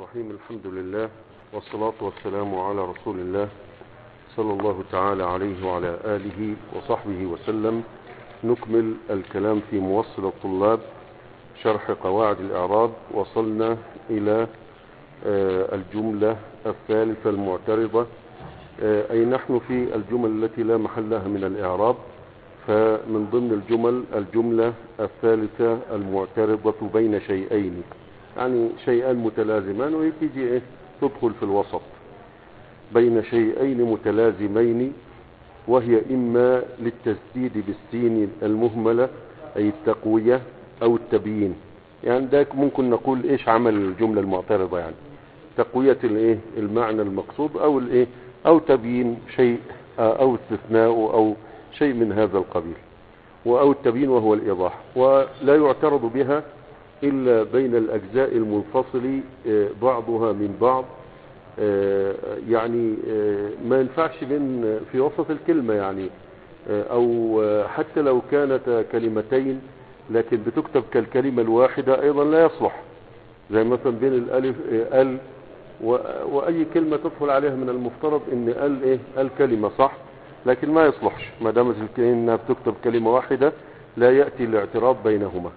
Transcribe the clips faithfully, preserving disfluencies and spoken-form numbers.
الرحيم. الحمد لله والصلاة والسلام على رسول الله صلى الله تعالى عليه وعلى آله وصحبه وسلم. نكمل الكلام في موصل الطلاب شرح قواعد الإعراب. وصلنا إلى الجملة الثالثة المعترضة، أي نحن في الجمل التي لا محل لها من الإعراب. فمن ضمن الجمل الجملة الثالثة المعترضة بين شيئين، يعني شيئان متلازمان وهي تيجي ايه تدخل في الوسط بين شيئين متلازمين، وهي إما للتسديد بالسين المهملة أي التقوية أو التبيين. يعني ده ممكن نقول إيش عمل الجملة المعترضة، يعني تقوية الايه المعنى المقصود أو الايه أو تبيين شيء أو استثناء أو شيء من هذا القبيل، أو التبيين وهو الإيضاح. ولا يعترض بها إلا بين الأجزاء المنفصل بعضها من بعض، يعني ما ينفعش بين في وسط الكلمة، يعني أو حتى لو كانت كلمتين لكن بتكتب كالكلمة الواحدة أيضا لا يصلح، زي مثلا بين الألف ال وأي كلمة تدخل عليها من المفترض إن ال إيه الكلمة صح، لكن ما يصلحش ما دامت إنها بتكتب كلمة واحدة لا يأتي الاعتراض بينهما.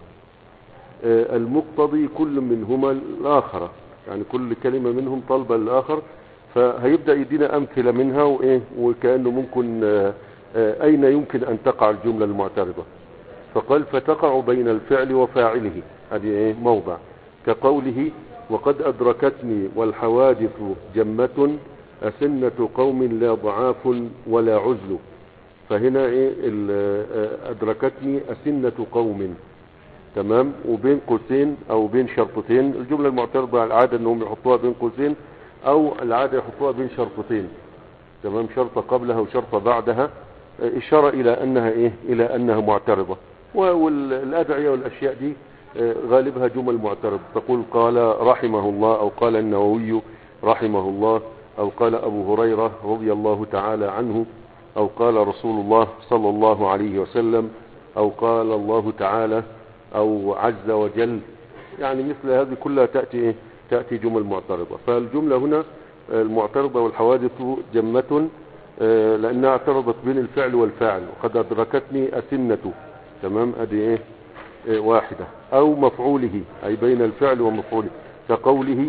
المقتضي كل منهما الآخر، يعني كل كلمة منهم طالبة للآخر، فهيبدأ يدينا أمثلة منها وإيه وكأنه ممكن أين يمكن أن تقع الجملة المعترضة. فقال فتقع بين الفعل وفاعله، هذه إيه موضع كقوله وقد أدركتني والحوادث جمة أسنة قوم لا ضعاف ولا عزل. فهنا إيه أدركتني أسنة قوم، تمام، وبين قوسين او بين شرطتين. الجملة المعترضة العادة انهم يحطوها بين قوسين او العادة يحطوها بين شرطتين، تمام، شرطة قبلها وشرطة بعدها، اشارة الى انها ايه الى انها معترضة. والادعية والاشياء دي غالبها جمل معترضة، تقول قال رحمه الله او قال النووي رحمه الله او قال ابو هريرة رضي الله تعالى عنه او قال رسول الله صلى الله عليه وسلم او قال الله تعالى او عز وجل، يعني مثل هذه كلها تأتي إيه؟ تأتي جمل معترضة. فالجملة هنا المعترضة والحوادث جمة لانها اعترضت بين الفعل والفاعل. وقد ادركتني اسنة، تمام، ادي ايه واحدة. او مفعوله اي بين الفعل ومفعوله كقوله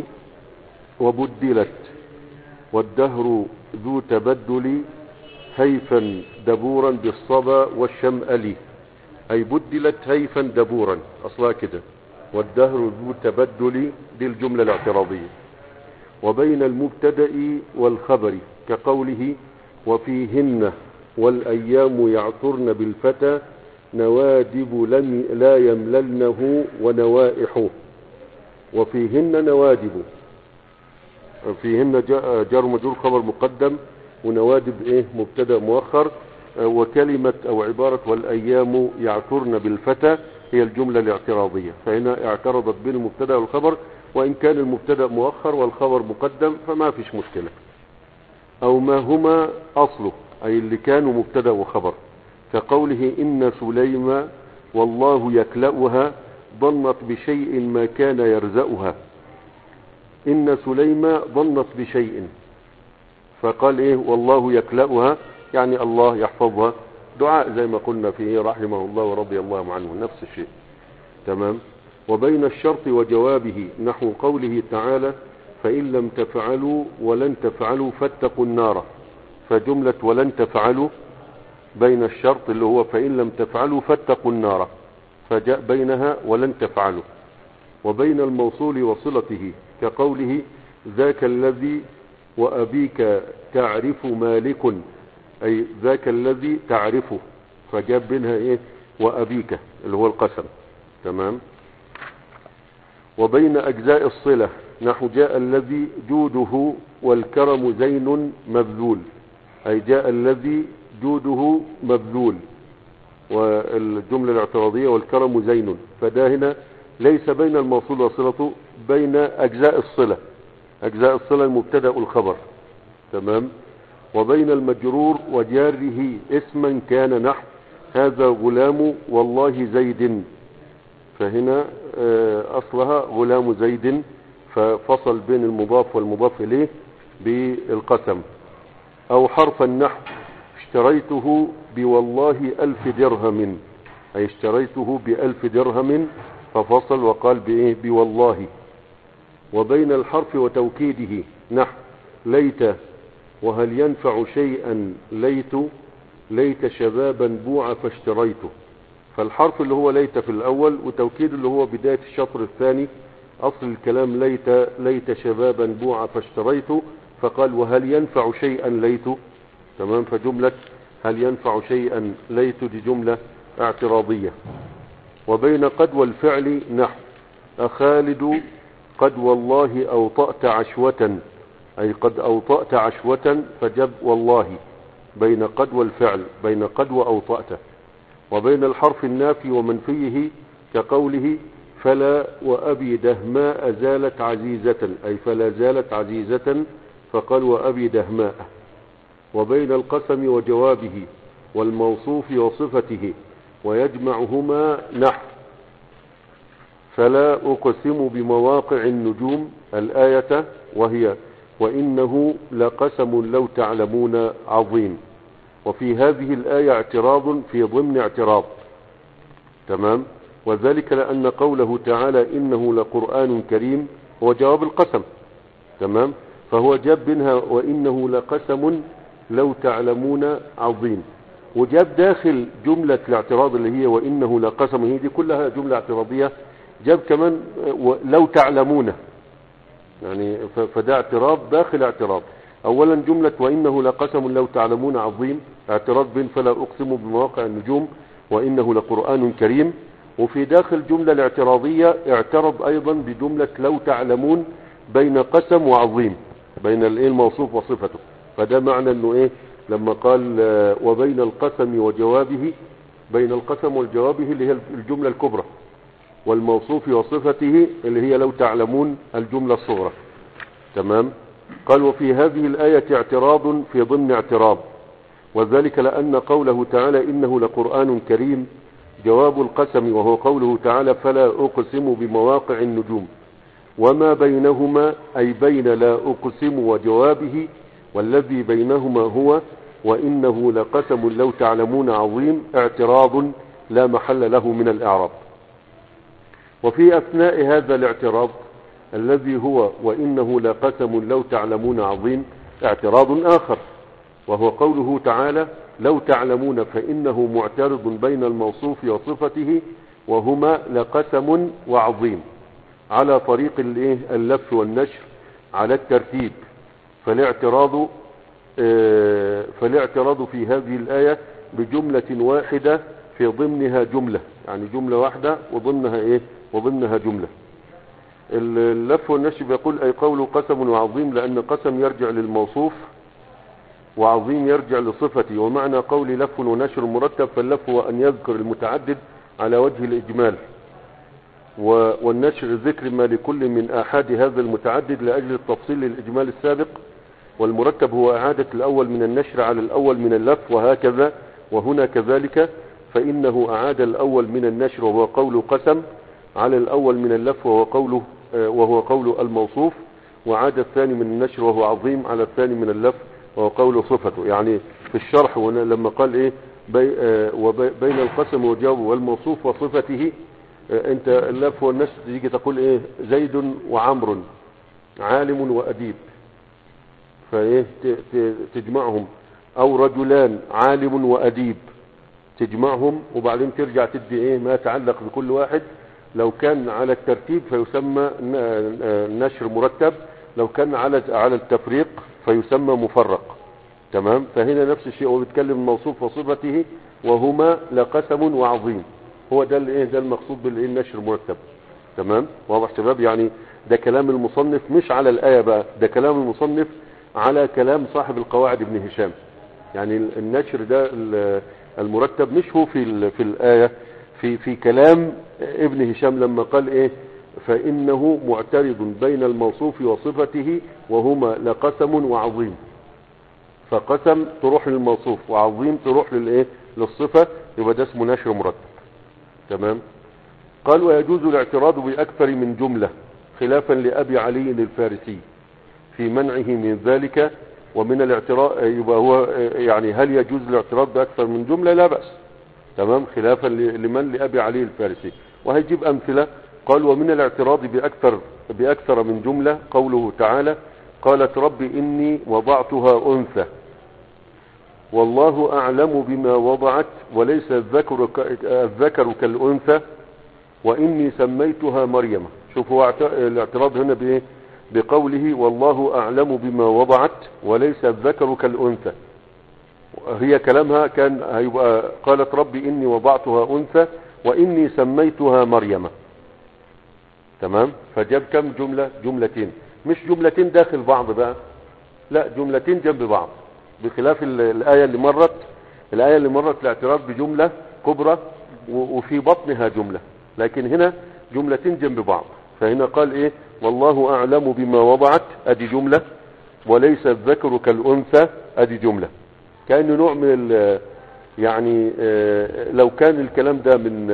وبدلت والدهر ذو تبدل هيفا دبورا بالصبا والشمأل، أي بدلت هيفا دبورا أصلا كده، والدهر ذو تبدل، دي الجملة الاعتراضية. وبين المبتدأ والخبر كقوله وفيهن والأيام يعثرن بالفتى نوادب لم لا يمللنه ونوائحه. وفيهن نوادب، فيهن جار مجرور خبر مقدم، ونوادب ايه مبتدأ مؤخر. وكلمة او عبارة والايام يعثرن بالفتى هي الجملة الاعتراضية. فهنا اعترضت بين المبتدأ والخبر، وان كان المبتدأ مؤخر والخبر مقدم فما فيش مشكلة. او ما هما اصله اي اللي كانوا مبتدأ وخبر كقوله ان سليم والله يكلأها ظنت بشيء ما كان يرزأها. ان سليم ظنت بشيء فقال ايه والله يكلأها، يعني الله يحفظها، دعاء زي ما قلنا فيه رحمه الله ورضي الله عنه، نفس الشيء، تمام. وبين الشرط وجوابه نحو قوله تعالى فإن لم تفعلوا ولن تفعلوا فاتقوا النار. فجملة ولن تفعلوا بين الشرط اللي هو فإن لم تفعلوا فاتقوا النار، فجاء بينها ولن تفعلوا. وبين الموصول وصلته كقوله ذاك الذي وأبيك تعرف مالك، أي ذاك الذي تعرفه، فجاب بينها إيه وأبيك اللي هو القسم، تمام. وبين أجزاء الصلة نحو جاء الذي جوده والكرم زين مبذول، أي جاء الذي جوده مبذول، والجملة الاعتراضية والكرم زين، فده هنا ليس بين الموصول وصلته، بين أجزاء الصلة، أجزاء الصلة المبتدأ والخبر، تمام. وبين المجرور وجاره اسما كان نحو هذا غلام والله زيد، فهنا أصلها غلام زيد، ففصل بين المضاف والمضاف إليه بالقسم. أو حرف النحو اشتريته بوالله ألف درهم، أي اشتريته بألف درهم ففصل وقال بإيه؟ بوالله. وبين الحرف وتوكيده نحو ليت وهل ينفع شيئا ليت، ليت شبابا بوع فاشتريته. فالحرف اللي هو ليت في الأول، وتوكيد اللي هو بداية الشطر الثاني. أصل الكلام ليت ليت شبابا بوع فاشتريته، فقال وهل ينفع شيئا ليت. تمام. فجملة هل ينفع شيئا ليت دي جملة اعتراضية. وبين قد والفعل نحو أخالد قد والله أوطأت عشوة، أي قد أوطأت عشوة فجب والله بين قد والفعل، بين قد وأوطأت. وبين الحرف النافي ومنفيه كقوله فلا وأبي دهماء زالت عزيزة، أي فلا زالت عزيزة فقال وأبي دهماء. وبين القسم وجوابه والموصوف وصفته ويجمعهما نحو فلا أقسم بمواقع النجوم الآية، وهي وإنه لقسم لو تعلمون عظيم. وفي هذه الآية اعتراض في ضمن اعتراض. تمام. وذلك لأن قوله تعالى إنه لقرآن كريم هو جواب القسم. تمام. فهو جاب منها وإنه لقسم لو تعلمون عظيم، وجاب داخل جملة الاعتراض اللي هي وإنه لقسم، هي دي كلها جملة اعتراضية. جاب كمان لو تعلمون، يعني فده اعتراض داخل اعتراض. اولا جملة وانه لقسم لو تعلمون عظيم، اعتراض بين فلا اقسم بمواقع النجوم وانه لقرآن كريم. وفي داخل جملة الاعتراضية اعترض ايضا بجملة لو تعلمون بين قسم وعظيم، بين الايه الموصوف وصفته. فده معنى انه ايه لما قال وبين القسم وجوابه، بين القسم والجوابه اللي هي الجملة الكبرى، والموصوف وصفته اللي هي لو تعلمون الجملة الصغرى. تمام. قال وفي هذه الآية اعتراض في ضمن اعتراض، وذلك لأن قوله تعالى إنه لقرآن كريم جواب القسم، وهو قوله تعالى فلا أقسم بمواقع النجوم، وما بينهما أي بين لا أقسم وجوابه والذي بينهما هو وإنه لقسم لو تعلمون عظيم اعتراض لا محل له من الإعراب. وفي أثناء هذا الاعتراض الذي هو وإنه لقسم لو تعلمون عظيم اعتراض آخر، وهو قوله تعالى لو تعلمون، فإنه معترض بين الموصوف وصفته وهما لقسم وعظيم على طريق اللف والنشر على الترتيب. فالاعتراض فالاعتراض في هذه الآية بجملة واحدة في ضمنها جملة، يعني جملة واحدة وضمنها ايه وضمنها جملة. اللف والنشر بيقول اي قول قسم وعظيم، لان قسم يرجع للموصوف وعظيم يرجع لصفته. ومعنى قول لف ونشر مرتب، فاللف هو ان يذكر المتعدد على وجه الاجمال، والنشر ذكر ما لكل من احاد هذا المتعدد لاجل التفصيل للاجمال السابق. والمرتب هو اعادة الاول من النشر على الاول من اللف، وهكذا. وهنا كذلك، فانه اعاد الاول من النشر وهو قول قسم على الاول من اللف وهو قوله وهو قول الموصوف، وعاد الثاني من النشر وهو عظيم على الثاني من اللف وهو قول صفته. يعني في الشرح لما قال ايه بي وبين القسم والجواب والموصوف وصفته، انت اللف والنشر تيجي تقول ايه زيد وعمر عالم واديب، فايه تجمعهم، او رجلان عالم واديب تجمعهم، وبعدين ترجع تدي ايه ما يتعلق بكل واحد. لو كان على الترتيب فيسمى نشر مرتب، لو كان على على التفريق فيسمى مفرق. تمام. فهنا نفس الشيء، هو بيتكلم الموصوف وصفته وهما لقسم وعظيم، هو ده الايه ده المقصود بالايه النشر مرتب. تمام. واضح شباب؟ يعني ده كلام المصنف مش على الآية بقى، ده كلام المصنف على كلام صاحب القواعد ابن هشام. يعني النشر ده المرتب مش هو في في الآية، في في كلام ابن هشام لما قال ايه فإنه معترض بين الموصوف وصفته وهما لقسم وعظيم. فقسم تروح للموصوف وعظيم تروح للايه للصفة، يبقى ده اسمه نشر مرتب. تمام. قال ويجوز الاعتراض بأكثر من جملة خلافا لأبي علي الفارسي في منعه من ذلك ومن الاعتراض. يبقى هو يعني هل يجوز الاعتراض بأكثر من جملة؟ لا بأس، تمام، خلافا لمن؟ لأبي علي الفارسي. وهيجيب أمثلة. قال ومن الاعتراض بأكثر, بأكثر من جملة قوله تعالى قالت رب إني وضعتها أنثى والله أعلم بما وضعت وليس الذكر, الذكر كالأنثى وإني سميتها مريم. شوفوا الاعتراض هنا بإيه؟ بقوله والله أعلم بما وضعت وليس الذكر كالأنثى. هي كلامها كان هيبقى قالت رب إني وضعتها أنثى وإني سميتها مريم، تمام. فجاب كم جملة؟ جملتين، مش جملتين داخل بعض بقى، لا جملتين جنب بعض، بخلاف الآية اللي مرت. الآية اللي مرت الاعتراض بجملة كبرى وفي بطنها جملة، لكن هنا جملتين جنب بعض. فهنا قال ايه؟ والله أعلم بما وضعت، ادي جملة، وليس الذكر كالأنثى، ادي جملة. كأنه نوع من يعني لو كان الكلام ده من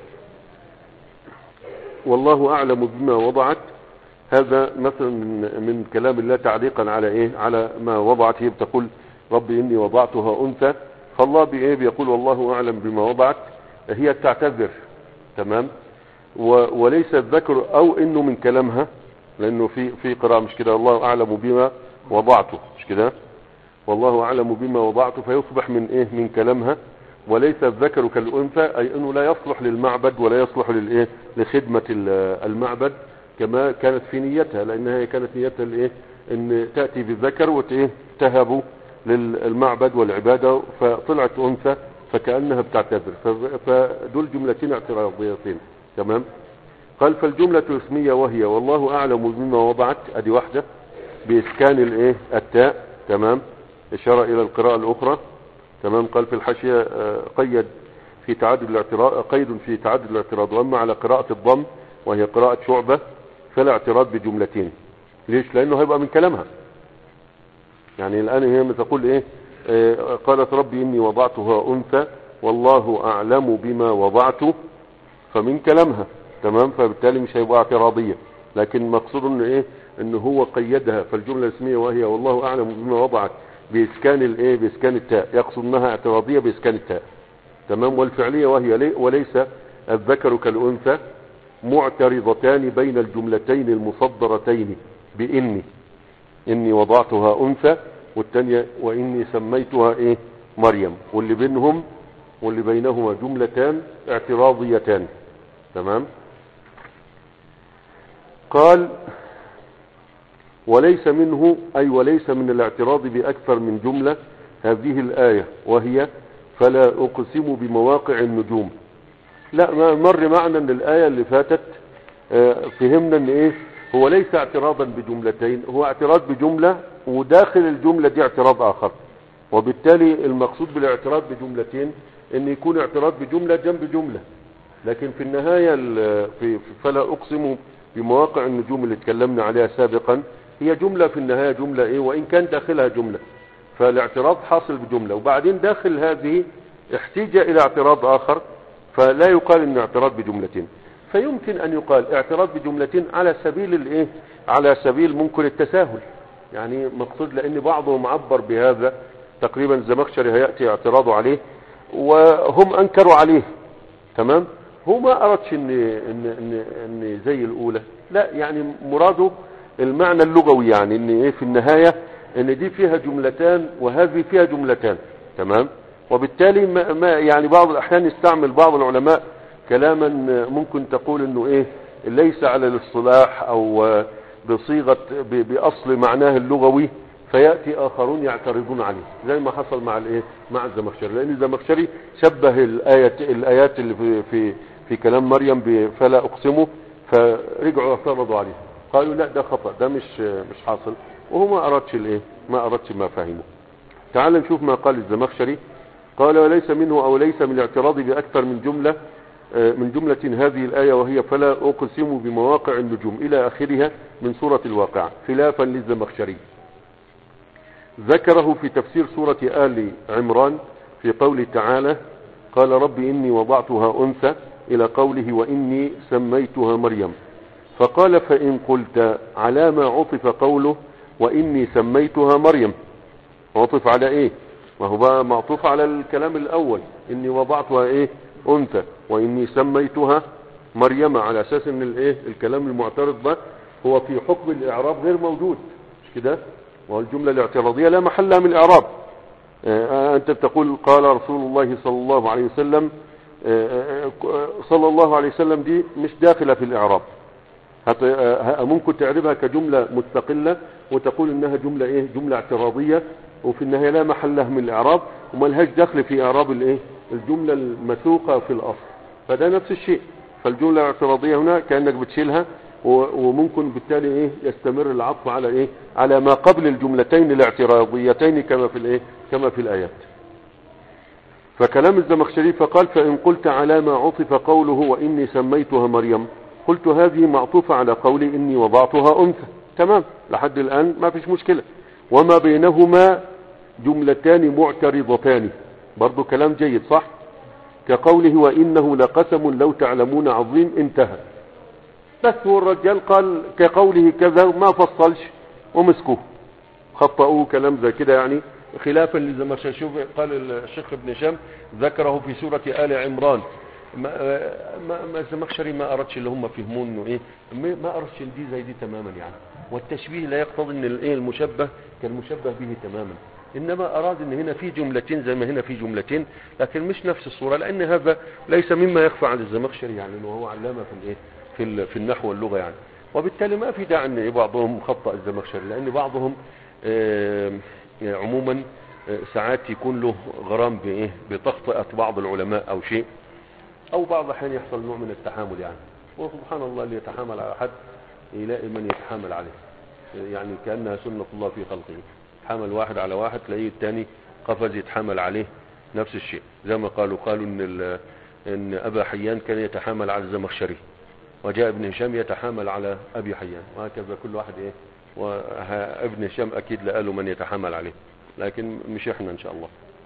والله أعلم بما وضعت، هذا مثلا من, من كلام الله تعليقا على ايه؟ على ما وضعت. هي بتقول رب إني وضعتها أنثى، فالله بايه؟ بيقول والله أعلم بما وضعت، هي تعتذر، تمام. وليس الذكر، او انه من كلامها، لانه في في قراءة مش كده، الله أعلم بما وضعته، مش كده، والله أعلم بما وضعته، فيصبح من ايه؟ من كلامها. وليس الذكر كالأنثى، اي انه لا يصلح للمعبد ولا يصلح للايه؟ لخدمة المعبد كما كانت في نيتها، لانها كانت نيتها الايه؟ ان تأتي بالذكر وتهب للمعبد والعبادة، فطلعت أنثى فكأنها بتعتذر. فدول جملتين اعتراضيتين، تمام. قال فالجملة اسمية وهي والله أعلم بما وضعت، ادي واحدة بإسكان الايه؟ التاء، تمام، إشارة إلى القراءة الأخرى، تمام. قال في الحاشية قيد في تعدد الاعتراض، قيد في تعدد الاعتراض، واما على قراءة الضم وهي قراءة شعبة فلا اعتراض بجملتين. ليش؟ لأنه هيبقى من كلامها. يعني الآن هي تقول ايه؟ آه قالت ربي إني وضعتها أنثى والله أعلم بما وضعته، فمن كلامها، تمام. فبالتالي مش هيبقى اعتراضية، لكن مقصود انه ايه؟ انه هو قيدها. فالجملة الاسمية وهي والله أعلم بما وضعت بإسكان الايه؟ بإسكان التاء، يقصد انها اعتراضية بإسكان التاء، تمام. والفعلية وهي لي وليس الذكر كالأنثى معترضتان بين الجملتين المصدرتين بإني، إني وضعتها أنثى، والثانية وإني سميتها إيه؟ مريم، واللي بينهم واللي بينهما جملتان اعتراضيتان، تمام. قال وليس منه، أي وليس من الاعتراض بأكثر من جملة هذه الآية وهي فلا أقسم بمواقع النجوم. لا، ما مر معنا ان الآية اللي فاتت فهمنا ان ايه؟ هو ليس اعتراضا بجملتين، هو اعتراض بجملة وداخل الجملة دي اعتراض آخر. وبالتالي المقصود بالاعتراض بجملتين ان يكون اعتراض بجملة جنب جملة. لكن في النهاية في فلا أقسم بمواقع النجوم اللي اتكلمنا عليها سابقا هي جملة في النهاية، جملة ايه؟ وإن كان داخلها جملة، فالاعتراض حاصل بجملة، وبعدين داخل هذه احتاج إلى اعتراض آخر، فلا يقال ان اعتراض بجملتين. فيمكن ان يقال اعتراض بجملتين على سبيل الايه؟ على سبيل ممكن التساهل، يعني مقصود، لان بعضهم عبر بهذا تقريبا. الزمخشري هيأتي اعتراضه عليه وهم انكروا عليه، تمام. هو ما اردش ان ان ان, إن زي الاولى، لا، يعني مراده المعنى اللغوي، يعني ان ايه في النهاية ان دي فيها جملتان وهذه فيها جملتان، تمام. وبالتالي ما, ما يعني بعض الاحيان يستعمل بعض العلماء كلاما ممكن تقول انه ايه؟ ليس على الاصطلاح او بصيغة باصل معناه اللغوي، فيأتي اخرون يعترضون عليه، زي ما حصل مع الايه؟ مع الزمخشري. لان الزمخشري شبه الايات الايات اللي في في, في كلام مريم فلا اقسمه، فرجعوا اعترضوا عليه، قالوا لا ده خطأ، ده مش مش حاصل، وهو ما اردش الايه؟ ما اردش ما فهمه. تعال نشوف ما قال الزمخشري. قال وليس منه او ليس من الاعتراض باكثر من جملة من جملة هذه الآية وهي فلا أقسم بمواقع النجوم إلى آخرها من سورة الواقعة، خلافا للزمخشري. ذكره في تفسير سورة آل عمران في قوله تعالى قال رب إني وضعتها أنثى إلى قوله وإني سميتها مريم. فقال فإن قلت على ما عطف قوله وإني سميتها مريم، عطف على ايه؟ ما هو بقى معطوف على الكلام الاول، اني وضعتها ايه؟ انثى، واني سميتها مريم، على اساس ان الايه الكلام المعترض ده هو في حكم الاعراب غير موجود، مش كده؟ والجملة الاعتراضية لا محل لها من الاعراب. آه انت بتقول قال رسول الله صلى الله عليه وسلم، آه آه صلى الله عليه وسلم دي مش داخلة في الاعراب، ممكن تعربها كجملة مستقلة وتقول انها جملة ايه؟ جملة اعتراضية، وفي النهاية لا محل لها من الاعراب وما لهاش دخل في اعراب الايه؟ الجملة المسوقة في الاصل. فده نفس الشيء. فالجملة الاعتراضية هنا كأنك بتشيلها، وممكن بالتالي ايه؟ يستمر العطف على ايه؟ على ما قبل الجملتين الاعتراضيتين كما في الايه؟ كما في الايات. فكلام الزمخشري فقال فإن قلت على ما عطف قوله وإني سميتها مريم، قلت هذه معطوفة على قولي إني وضعتها أنثى. تمام، لحد الآن ما فيش مشكلة. وما بينهما جملتان معترضتان، برضو كلام جيد صح؟ كقوله وإنه لقسم لو تعلمون عظيم، انتهى. بس هو الرجال قال كقوله كذا ما فصلش ومسكوه، خطأوه كلام زي كده، يعني خلافا للزمخشري. شوف قال الشيخ ابن هشام ذكره في سورة آل عمران، ما ما الزمخشري ما أردش اللي هم فهمون انه ايه، ما أردش دي زي دي تماما يعني. والتشبيه لا يقتضي ان الايه المشبه كالمشبه به تماما، انما اراد ان هنا في جملتين زي ما هنا في جملتين، لكن مش نفس الصورة، لان هذا ليس مما يخفى عن الزمخشري يعني، انه هو علامة في الايه في في النحو واللغة يعني. وبالتالي ما في داعي ان بعضهم خطأ الزمخشري، لان بعضهم آه عموما ساعات يكون له غرام بايه بتخطئة بعض العلماء او شيء، او بعض الاحيان يحصل نوع من التحامل يعني. وسبحان الله اللي يتحامل على احد يلاقي من يتحامل عليه، يعني كأنها سنة الله في خلقه. حمل واحد على واحد تلاقيه الثاني قفز يتحامل عليه، نفس الشيء. زي ما قالوا قالوا ان ان ابا حيان كان يتحامل على الزمخشري، وجاء ابن هشام يتحامل على ابي حيان، وهكذا كل واحد ايه. وابن هشام اكيد لقاله من يتحامل عليه، لكن مش احنا ان شاء الله.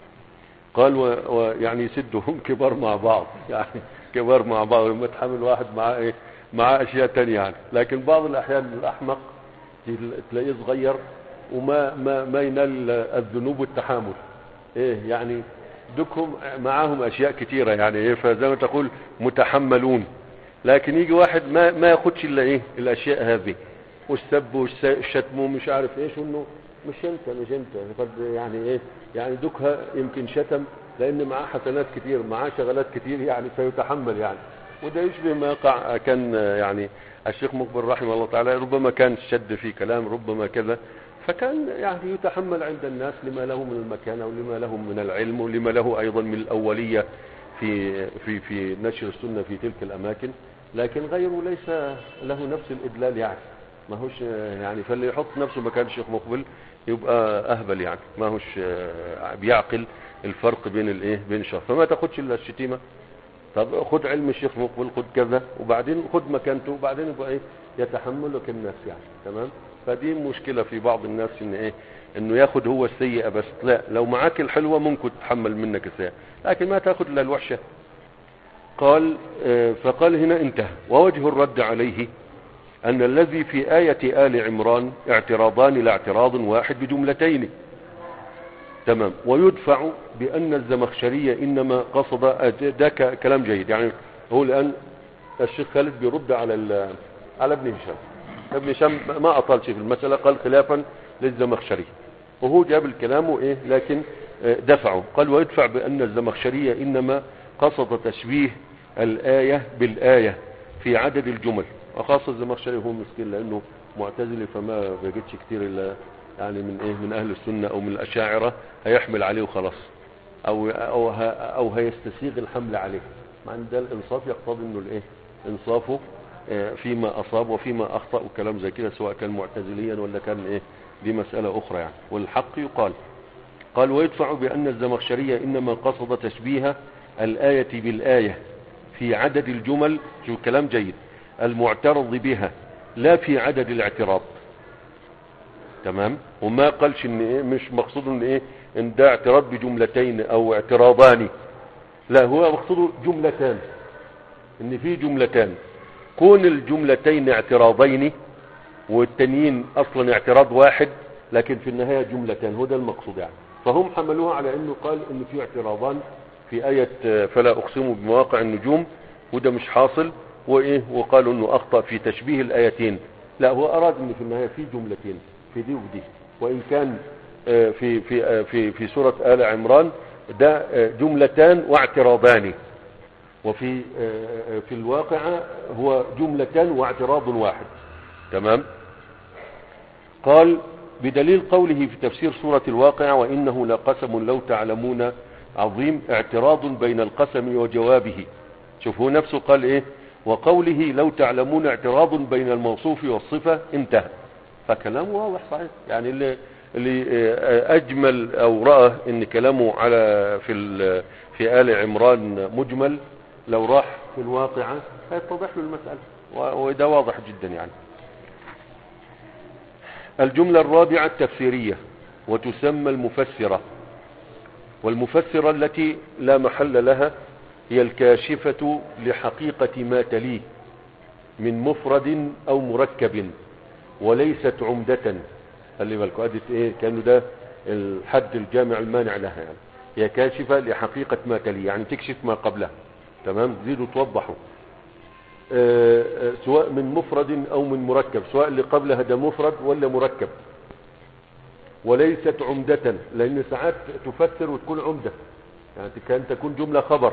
قال ويعني يسدهم كبار مع بعض، يعني كبار مع بعض، لما تحمل واحد مع ايه مع اشياء تانية يعني. لكن بعض الاحيان الاحمق تلاقيه صغير وما ما ما ينال الذنوب والتحامل، ايه يعني دكهم معاهم اشياء كتيرة يعني ايه، فزي ما تقول متحملون. لكن يجي واحد ما ما ياخدش الا ايه الاشياء هذه، والسب والشتم ومش عارف ايش، انه مش انت مش انت قد يعني ايه يعني دكها يمكن شتم لان معاه حسنات كتير، معاه شغلات كتير يعني، فيتحمل يعني. وده يشبه ما قع كان يعني الشيخ مقبل رحمه الله تعالى، ربما كان شد في كلام، ربما كذا، فكان يعني يتحمل عند الناس لما له من المكانة ولما له من العلم ولما له ايضا من الاولية في في في نشر السنة في تلك الاماكن. لكن غيره ليس له نفس الادلال يعني، ما هوش يعني. فاللي يحط نفسه مكان الشيخ مقبل يبقى اهبل يعني، ما هوش بيعقل الفرق بين الايه بين الشخص. فما تاخدش الا الشتيمه، طب خد علم الشيخ مقبل، خد كذا، وبعدين خد مكانته، وبعدين يبقى ايه يتحملك الناس يعني. تمام. فدي مشكله في بعض الناس ان ايه انه ياخد هو السيئه بس. لا، لو معاك الحلوه ممكن تتحمل منك السيئه، لكن ما تاخد الا الوحشه. قال فقال هنا انتهى. ووجه الرد عليه أن الذي في آية آل عمران اعتراضان لا اعتراض واحد بجملتين. تمام. ويدفع بأن الزمخشرية إنما قصد، ده كلام جيد يعني. هو الآن الشيخ خالد بيرد على على ابن هشام. ابن هشام ما أطالش في المسألة، قال خلافا للزمخشري، وهو جاب الكلام وإيه لكن دفعه. قال ويدفع بأن الزمخشرية إنما قصد تشبيه الآية بالآية في عدد الجمل، وخاصة الزمخشري هو مسكين لانه معتزلي، فما بيجدش كتير الا يعني من ايه من اهل السنة او من الاشاعرة هيحمل عليه وخلاص، او او او هيستسيغ الحمل عليه. مع ان ده الانصاف يقتضي انه الايه انصافه فيما اصاب وفيما اخطأ وكلام زي كده، سواء كان معتزليا ولا كان ايه دي مسألة اخرى يعني. والحق يقال. قال ويدفع بان الزمخشرية انما قصد تشبيه الآية بالآية في عدد الجمل، شو كلام جيد، المعترض بها لا في عدد الاعتراض. تمام. وما قالش ان ايه مش مقصود ان ايه ان ده اعتراض بجملتين او اعتراضان، لا، هو مقصوده جملتان، ان في جملتان. كون الجملتين اعتراضين والتانيين اصلا اعتراض واحد لكن في النهاية جملتان، هو ده المقصود يعني. فهم حملوها على انه قال ان في اعتراضان في آية فلا اقسم بمواقع النجوم، وده مش حاصل، وايه وقالوا انه اخطأ في تشبيه الايتين. لا، هو اراد ان في النهاية في جملتين في دي ودي، وان كان في في في في سورة آل عمران ده جملتان واعتراضان، وفي في الواقع هو جملتان واعتراض واحد. تمام. قال بدليل قوله في تفسير سورة الواقع وإنه لقسم لو تعلمون عظيم، اعتراض بين القسم وجوابه. شوفوا نفسه قال ايه، وقوله لو تعلمون اعتراض بين الموصوف والصفة، انتهى. فكلامه واضح صحيح يعني. اللي, اللي اجمل او رأى ان كلامه على في في آل عمران مجمل، لو راح في الواقعة هيتضح له المسألة، وده واضح جدا يعني. الجملة الرابعة التفسيرية، وتسمى المفسرة. والمفسرة التي لا محل لها هي الكاشفة لحقيقة ما تليه من مفرد أو مركب، وليست عمدة. خلي بالكم ادي ايه، كانه ده الحد الجامع المانع لها يعني. هي كاشفة لحقيقة ما تليه، يعني تكشف ما قبلها. تمام. زيدوا توضحوا. آه آه سواء من مفرد او من مركب، سواء اللي قبلها ده مفرد ولا مركب. وليست عمدة، لان ساعات تفسر وتكون عمدة، يعني كان تكون جملة خبر،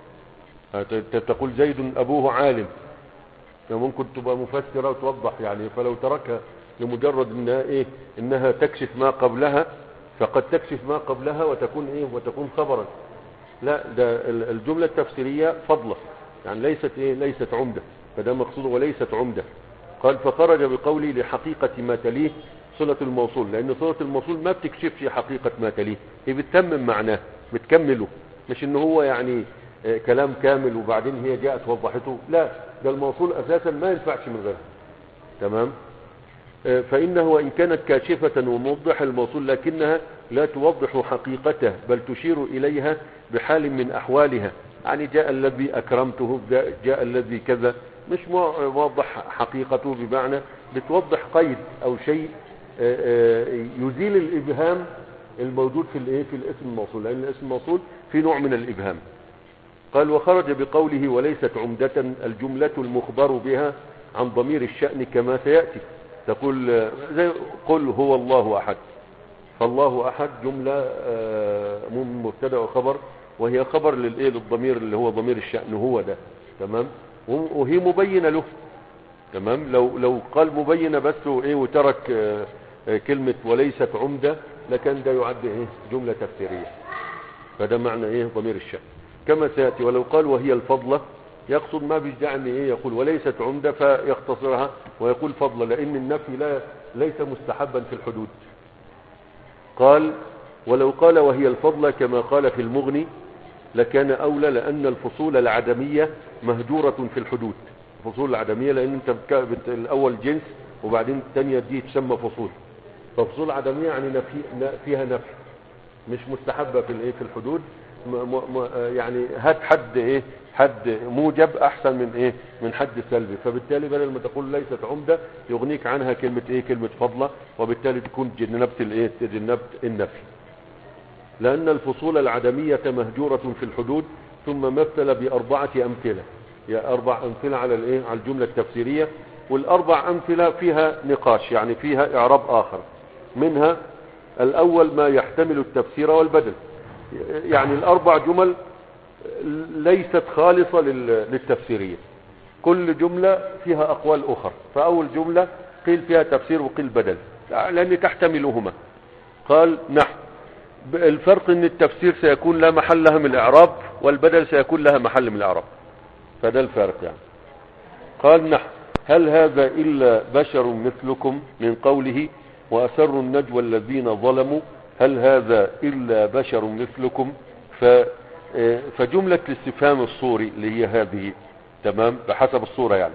تقول زيد ابوه عالم، ممكن تبقى مفسرة وتوضح يعني. فلو تركها لمجرد انها ايه، انها تكشف ما قبلها، فقد تكشف ما قبلها وتكون ايه، وتكون خبرا. لا، ده الجملة التفسيرية فضلة يعني، ليست ايه، ليست عمدة. فده مقصود وليست عمدة. قال فخرج بقولي لحقيقة ما تليه صلة الموصول، لان صلة الموصول ما بتكشفش حقيقة ما تليه، هي بتتمم معناه، بتكمله، مش ان هو يعني كلام كامل وبعدين هي جاءت وضحته. لا، ده الموصول اساسا ما ينفعش من غيرها. تمام. فإنه وإن كانت كاشفة وموضح الموصول، لكنها لا توضح حقيقته، بل تشير إليها بحال من أحوالها. يعني جاء الذي أكرمته، جاء الذي كذا، مش موضح حقيقته، بمعنى بتوضح قيد أو شيء يزيل الإبهام الموجود في الايه، في الاسم الموصول، لأن الاسم الموصول في نوع من الإبهام. قال وخرج بقوله وليست عمدة الجملة المخبر بها عن ضمير الشأن كما سيأتي. تقول زي قل هو الله أحد، فالله أحد جملة مبتدا وخبر، وهي خبر للايه، للضمير اللي هو ضمير الشأن، هو ده. تمام. وهي مبينة له. تمام. لو لو قال مبينة بس وايه، وترك كلمة وليست عمدة، لكان ده يعد ايه، جملة تفسيرية. فده معنى ايه، ضمير الشأن كما سيأتي. ولو قال وهي الفضلة، يقصد ما بيجدع ان ايه، يقول وليست عمدة فيختصرها ويقول فضلة، لان النفي لا ليس مستحبا في الحدود. قال ولو قال وهي الفضلة كما قال في المغني لكان اولى، لان الفصول العدمية مهجورة في الحدود. الفصول العدمية لان انت الاول جنس وبعدين الثانية دي تسمى فصول، ففصول عدمية يعني نفي فيها نفي، مش مستحبة في الايه، في الحدود. م م يعني هات حد ايه، حد موجب احسن من ايه، من حد سلبي. فبالتالي بدل ما تقول ليست عمدة يغنيك عنها كلمة ايه، كلمة فضلة، وبالتالي تكون جنبت الايه، تجنبت النفي. لان الفصول العدمية مهجورة في الحدود. ثم مثل باربعة امثلة، يا اربع امثلة على الايه، على الجملة التفسيرية. والاربع امثلة فيها نقاش، يعني فيها اعراب اخر. منها الاول ما يحتمل التفسير والبدل، يعني الاربع جمل ليست خالصة للتفسيرية، كل جملة فيها اقوال اخرى. فاول جملة قيل فيها تفسير وقيل بدل، لان تحتملهما. قال نحو، الفرق ان التفسير سيكون لا محل لها من الاعراب، والبدل سيكون لها محل من الاعراب. فده الفرق يعني. قال نحو هل هذا الا بشر مثلكم، من قوله واسروا النجوى الذين ظلموا، هل هذا الا بشر مثلكم. ف فجملة الاستفهام الصوري اللي هي هذه، تمام، بحسب الصورة يعني،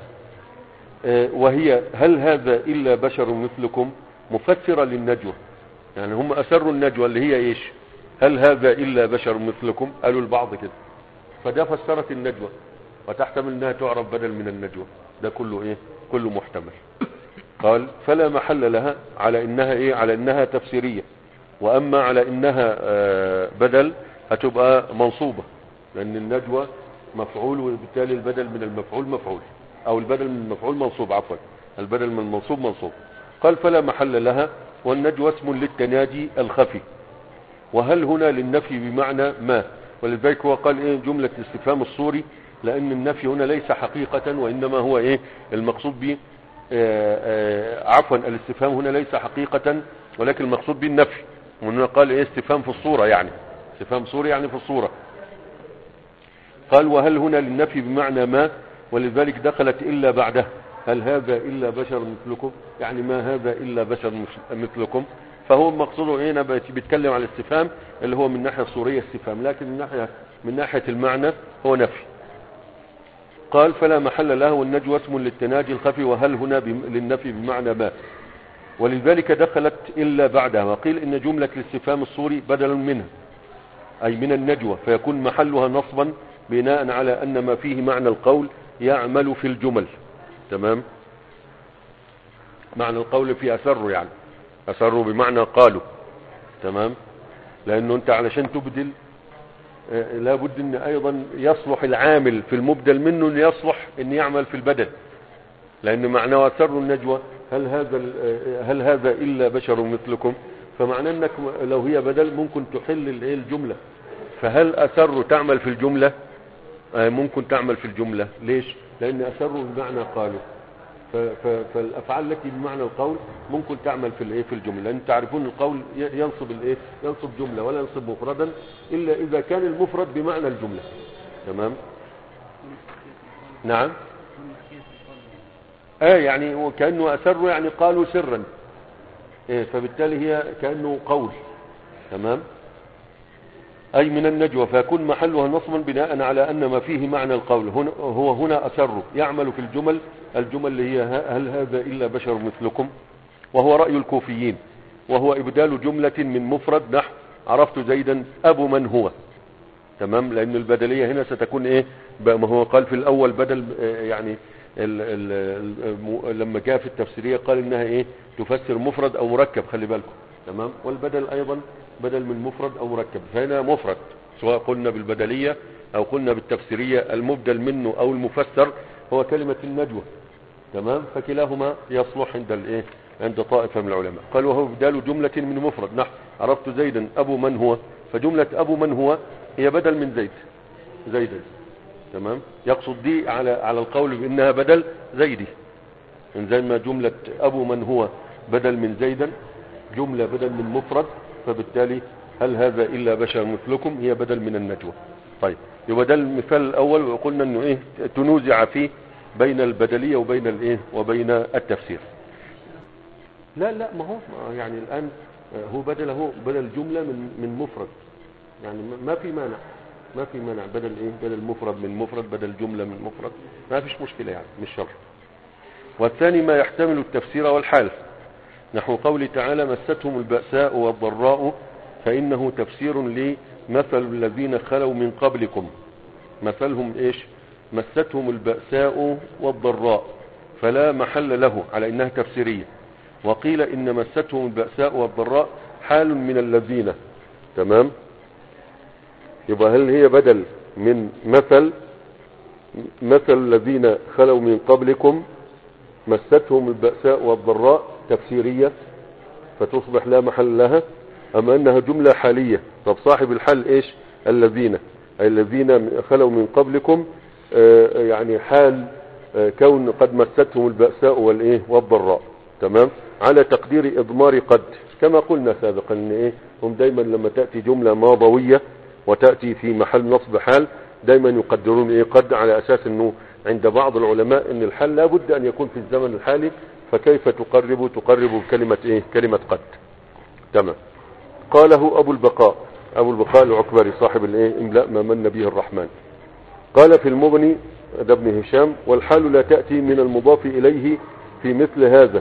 وهي هل هذا الا بشر مثلكم مفسرة للنجوى. يعني هم اسروا النجوى اللي هي ايش، هل هذا الا بشر مثلكم، قالوا البعض كده، فده فسرت النجوى، وتحتمل انها تعرف بدل من النجوى. ده كله ايه كله محتمل. قال فلا محل لها على انها ايه على انها تفسيرية، واما على انها آه بدل هتبقى منصوبة، لان النجوى مفعول وبالتالي البدل من المفعول مفعول، او البدل من المفعول منصوب، عفوا البدل من المنصوب منصوب. قال فلا محل لها، والنجوى اسم للتناجي الخفي، وهل هنا للنفي بمعنى ما، ولذلك هو قال ايه جملة الاستفهام الصوري، لان النفي هنا ليس حقيقة وانما هو ايه المقصود به عفوا الاستفهام هنا ليس حقيقة ولكن المقصود به النفي، وهنا قال ايه استفهام في الصورة، يعني استفهام صوري يعني في الصورة. قال وهل هنا للنفي بمعنى ما، ولذلك دخلت إلا بعده، هل هذا إلا بشر مثلكم، يعني ما هذا إلا بشر مثلكم. فهو مقصوده هنا بيتكلم على الاستفهام اللي هو من ناحية الصورية استفهام، لكن من ناحية من ناحية المعنى هو نفي. قال فلا محل له، والنجوى اسم للتناجي الخفي، وهل هنا للنفي بمعنى ما، ولذلك دخلت إلا بعدها. وقيل إن جملة الاستفهام الصوري بدل منها أي من النجوى، فيكون محلها نصبا بناء على أن ما فيه معنى القول يعمل في الجمل. تمام، معنى القول في أسروا، يعني أسروا بمعنى قالوا. تمام، لأنه أنت علشان تبدل آه لابد أن أيضا يصلح العامل في المبدل منه أن يصلح أن يعمل في البدل، لأن معنى أسروا النجوى هل هذا هل هذا إلا بشر مثلكم، فمعنى أنك لو هي بدل ممكن تحل الجملة. فهل أسروا تعمل في الجملة؟ آه ممكن تعمل في الجملة. ليش؟ لأن أسروا بمعنى قالوا، فالافعال التي بمعنى القول ممكن تعمل في الايه في الجمله، لان تعرفون القول ينصب الايه ينصب جمله ولا ينصب مفردا الا اذا كان المفرد بمعنى الجمله. تمام، نعم، اه يعني وكانه اسروا يعني قالوا سرا، ايه فبالتالي هي كانه قول. تمام، اي من النجوى، فيكون محلها نصبا بناء على ان ما فيه معنى القول هنا هو هنا اسروا يعمل في الجمل، الجمل اللي هي هل هذا الا بشر مثلكم، وهو راي الكوفيين، وهو ابدال جمله من مفرد نحو عرفت زيدا ابو من هو. تمام، لان البدليه هنا ستكون ايه ما هو قال في الاول بدل، يعني ال ال لما جاء في التفسيريه قال انها ايه تفسر مفرد او مركب، خلي بالكم. تمام، والبدل ايضا بدل من مفرد او مركب، فهنا مفرد سواء قلنا بالبدلية او قلنا بالتفسيرية، المبدل منه او المفسر هو كلمة النجوى. تمام، فكلاهما يصلح عند الايه عند طائفة من العلماء. قال وهو بدال جملة من مفرد نحو عرفت زيدا ابو من هو، فجملة ابو من هو هي بدل من زيد زيدا. تمام، يقصد دي على على القول بانها بدل زيدي، ان زي ما جملة ابو من هو بدل من زيدا جملة بدل من مفرد، فبالتالي هل هذا إلا بشر مثلكم هي بدل من النجوى. طيب، يبقى ده المثال الأول، وقلنا أنه إيه تنوزع فيه بين البدلية وبين الإيه وبين التفسير. لا لا ما هو يعني الآن هو بدل هو بدل جملة من من مفرد، يعني ما في مانع ما في مانع بدل إيه بدل مفرد من مفرد، بدل جملة من مفرد، ما فيش مشكلة، يعني مش شر. والثاني ما يحتمل التفسير والحال، نحو قول تعالى مستهم البأساء والضراء، فإنه تفسير لمثل الذين خلوا من قبلكم. مثلهم إيش؟ مستهم البأساء والضراء، فلا محل له على إنها تفسيرية. وقيل إن مستهم البأساء والضراء حال من الذين. تمام، يبقى هل هي بدل من مثل مثل الذين خلوا من قبلكم مستهم البأساء والضراء تفسيرية فتصبح لا محل لها، أما أنها جملة حالية. طب صاحب الحال إيش؟ الذين، أي الذين خلوا من قبلكم، آه يعني حال آه كون قد مستهم البأساء والإيه والضراء. تمام، على تقدير إضمار قد، كما قلنا سابقا إن إيه هم دايما لما تأتي جملة ماضوية وتأتي في محل نصب حال دايما يقدرون إيه قد، على أساس إنه عند بعض العلماء إن الحال لا بد أن يكون في الزمن الحالي، فكيف تقرب تقرب بكلمة إيه كلمة قد. تمام، قاله أبو البقاء أبو البقاء العكبري صاحب الإيه إملاء ما من به الرحمن، قال في المغني ده ابن هشام والحال لا تأتي من المضاف إليه في مثل هذا،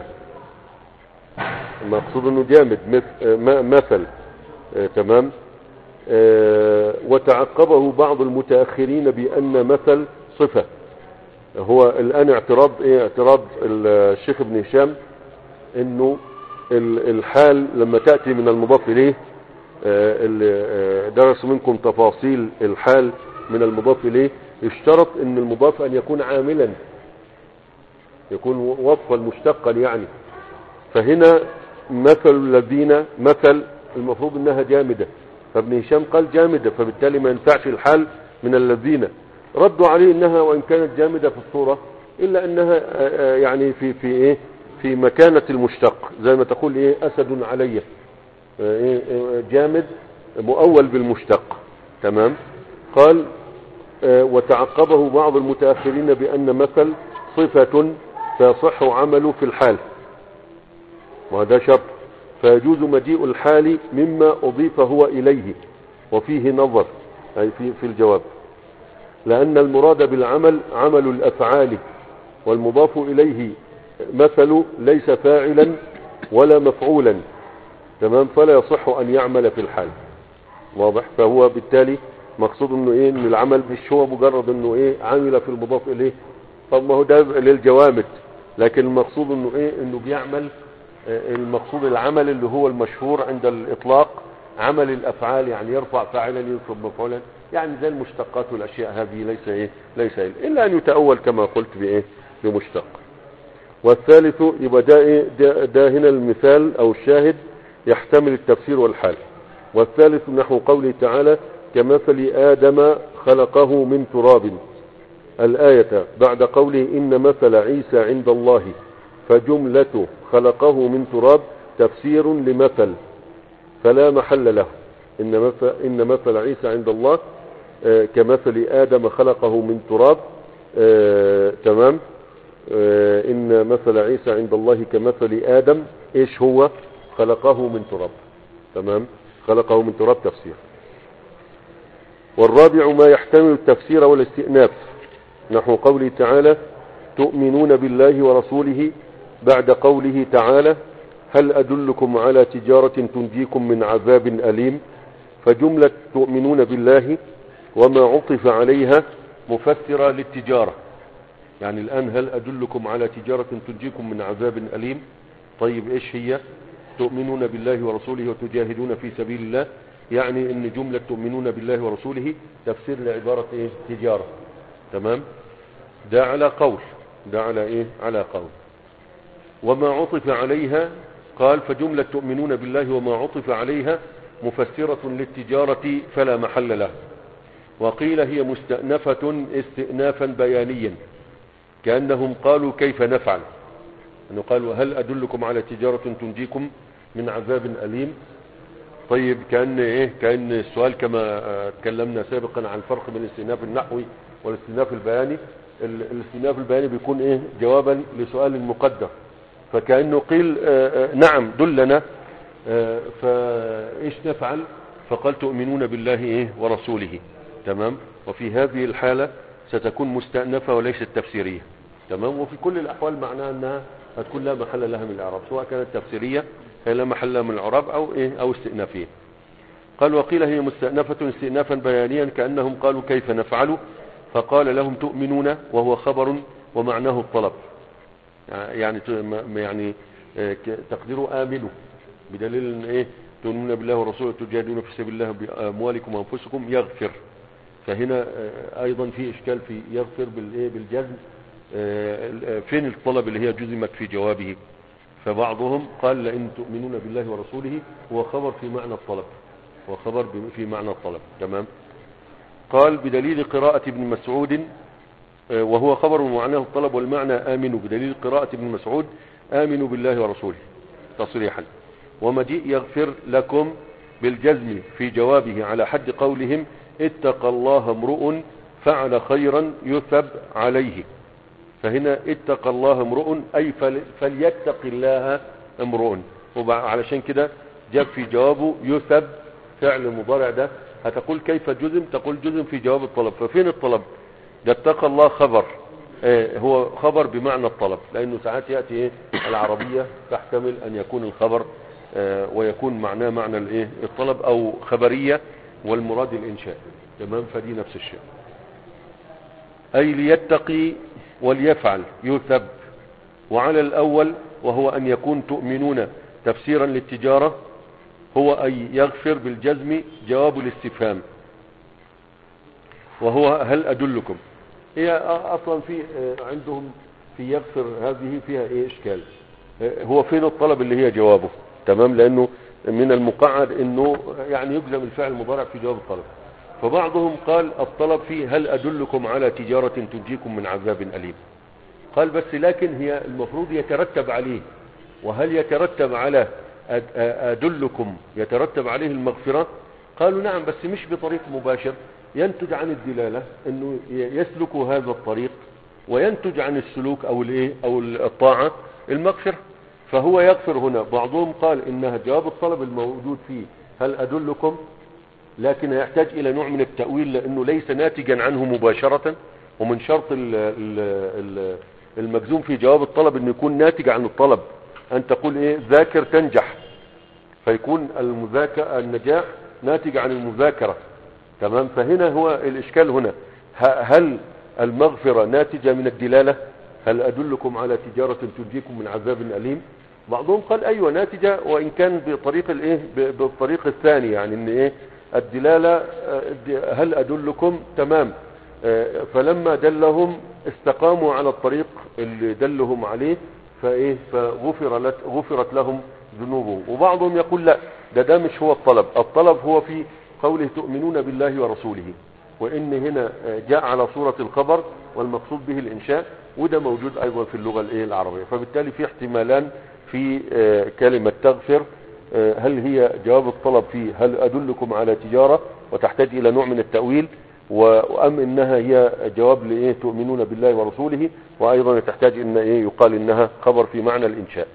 مقصود انه جامد مثل مثل. آه تمام، آه وتعقبه بعض المتأخرين بأن مثل صفة، هو الآن اعتراض ايه اعتراض الشيخ ابن هشام انه الحال لما تأتي من المضاف اليه، اللي درسوا منكم تفاصيل الحال من المضاف اليه، يشترط ان المضاف ان يكون عاملا، يكون وصفا مشتقا يعني. فهنا مثل الذين، مثل المفروض انها جامدة، فابن هشام قال جامدة، فبالتالي ما ينفعش الحال من الذين. ردوا عليه انها وان كانت جامدة في الصورة الا انها يعني في في ايه في مكانة المشتق، زي ما تقول ايه اسد علي، إيه جامد مؤول بالمشتق. تمام. قال وتعقبه بعض المتأخرين بأن مثل صفة فيصح عمله في الحال، وهذا شرط، فيجوز مجيء الحال مما أضيف هو إليه، وفيه نظر أي في, في الجواب، لأن المراد بالعمل عمل الأفعال، والمضاف إليه مثل ليس فاعلا ولا مفعولا. تمام. فلا يصح أن يعمل في الحال. واضح. فهو بالتالي مقصود انه ايه ان العمل مش هو مجرد انه ايه عامل في المضاف اليه، طب ما هو ده للجوامد، لكن المقصود انه ايه انه بيعمل المقصود العمل اللي هو المشهور عند الاطلاق عمل الافعال، يعني يرفع فاعلا ينصب مفعولا، يعني زي المشتقات والاشياء هذه ليس ايه ليس إيه الا ان يتأول كما قلت بايه بمشتق. والثالث يبقى ده ايه ده, ده هنا المثال او الشاهد يحتمل التفسير والحال. والثالث نحو قوله تعالى كمثل آدم خلقه من تراب، الآية بعد قوله إن مثل عيسى عند الله، فجملة خلقه من تراب تفسير لمثل فلا محل له. إن مثل, إن مثل عيسى عند الله آه كمثل آدم خلقه من تراب. آه تمام. آه إن مثل عيسى عند الله كمثل آدم، إيش هو؟ خلقه من تراب. تمام. خلقه من تراب تفسير. والرابع ما يحتمل التفسير والاستئناف نحو قوله تعالى تؤمنون بالله ورسوله، بعد قوله تعالى هل أدلكم على تجارة تنجيكم من عذاب أليم، فجملة تؤمنون بالله وما عطف عليها مفسرة للتجارة. يعني الآن هل أدلكم على تجارة تنجيكم من عذاب أليم، طيب إيش هي؟ تؤمنون بالله ورسوله وتجاهدون في سبيل الله، يعني ان جملة تؤمنون بالله ورسوله تفسير لعبارة ايه تجارة. تمام. ده على قول، ده على ايه على قول. وما عطف عليها قال فجملة تؤمنون بالله وما عطف عليها مفسرة للتجارة فلا محل له. وقيل هي مستأنفة استئنافا بيانيا، كأنهم قالوا كيف نفعل، انه قالوا هل ادلكم على تجارة تنجيكم من عذاب أليم. طيب كأن ايه كأن السؤال كما تكلمنا سابقا عن الفرق بين الاستئناف النحوي والاستئناف البياني. الاستئناف البياني بيكون ايه جوابا لسؤال مقدر، فكأنه قيل آآ آآ نعم دلنا، فايش نفعل؟ فقال تؤمنون بالله ايه ورسوله. تمام. وفي هذه الحالة ستكون مستأنفة وليست تفسيرية. تمام. وفي كل الاحوال معناها انها هتكون لا محل لها من الاعراب، سواء كانت تفسيرية هي لا محل لها من الاعراب او ايه او استئنافية. قال وقيل هي مستأنفة استئنافا بيانيا، كأنهم قالوا كيف نفعل، فقال لهم تؤمنون وهو خبر ومعناه الطلب، يعني يعني تقديروا آمنوا، بدليل ان ايه تؤمنون بالله ورسوله تجاهدون في سبيل الله بأموالكم وأنفسكم يغفر. فهنا ايضا في اشكال في يغفر بالايه بالجزم، فين الطلب اللي هي جزمت في جوابه؟ فبعضهم قال لئن تؤمنون بالله ورسوله هو خبر في معنى الطلب، هو خبر في معنى الطلب. تمام. قال بدليل قراءة ابن مسعود وهو خبر ومعناه الطلب والمعنى آمنوا، بدليل قراءة ابن مسعود آمنوا بالله ورسوله تصريحا. ومجيء يغفر لكم بالجزم في جوابه على حد قولهم اتقى الله امرؤ فعل خيرا يثب عليه. فهنا اتقى الله امرؤ أي فليتق الله امرؤ، وعلشان كده جاب في جوابه يثب فعل مضارع. ده هتقول كيف جزم؟ تقول جزم في جواب الطلب. ففين الطلب؟ ده اتقى الله خبر، اه هو خبر بمعنى الطلب، لأنه ساعات يأتي ايه العربية تحتمل أن يكون الخبر اه ويكون معناه معنى الايه الطلب، أو خبرية والمراد الإنشاء. تمام. فدي نفس الشيء. أي ليتقي وليفعل يثب. وعلى الأول وهو أن يكون تؤمنون تفسيرا للتجارة هو أن يغفر بالجزم جواب الاستفهام، وهو هل أدلكم. هي أصلا في عندهم في يغفر هذه فيها إيه إشكال، هو فين الطلب اللي هي جوابه؟ تمام، لأنه من المقعد أنه يعني يجزم الفعل المضارع في جواب الطلب. فبعضهم قال الطلب فيه هل أدلكم على تجارة تنجيكم من عذاب أليم. قال بس لكن هي المفروض يترتب عليه، وهل يترتب على أدلكم يترتب عليه المغفرة؟ قالوا نعم، بس مش بطريق مباشر، ينتج عن الدلالة انه يسلك هذا الطريق، وينتج عن السلوك او الايه او الطاعة المغفرة. فهو يغفر هنا. بعضهم قال انها جواب الطلب الموجود فيه هل أدلكم، لكن يحتاج الى نوع من التأويل لانه ليس ناتجا عنه مباشرة، ومن شرط المجزوم في جواب الطلب انه يكون ناتج عن الطلب. ان تقول ايه ذاكر تنجح، فيكون المذاكرة النجاح ناتج عن المذاكرة. تمام. فهنا هو الاشكال هنا، هل المغفرة ناتجة من الدلالة؟ هل أدلكم على تجارة تنجيكم من عذاب أليم؟ بعضهم قال ايوه ناتجة، وان كان بطريق الايه بالطريق الثاني، يعني ان ايه الدلالة هل أدلكم تمام. فلما دلهم استقاموا على الطريق اللي دلهم عليه، فايه فغفر لت غفرت لهم ذنوبهم. وبعضهم يقول لا، ده ده مش هو الطلب. الطلب هو في قوله تؤمنون بالله ورسوله، وان هنا جاء على صورة الخبر والمقصود به الانشاء، وده موجود ايضا في اللغة الايه العربية. فبالتالي في احتمالان في كلمة تغفر، هل هي جواب الطلب فيه هل أدلكم على تجارة وتحتاج إلى نوع من التأويل، وأم إنها هي جواب لإيه تؤمنون بالله ورسوله، وأيضا تحتاج إن إيه يقال إنها خبر في معنى الإنشاء.